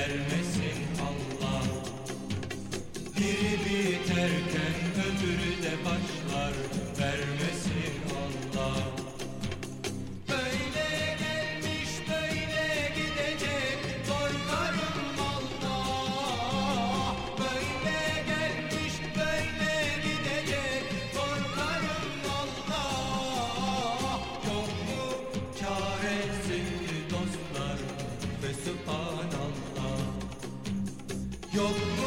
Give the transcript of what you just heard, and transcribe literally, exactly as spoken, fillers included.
vermesin Allah. Biri biterken öbürü de başlar, vermesin Allah. Böyle gelmiş böyle gidecek, korkarım Allah. Böyle gelmiş böyle gidecek, korkarım Allah. Yok mu çaresi dostlar ve Sübhanallah. Yok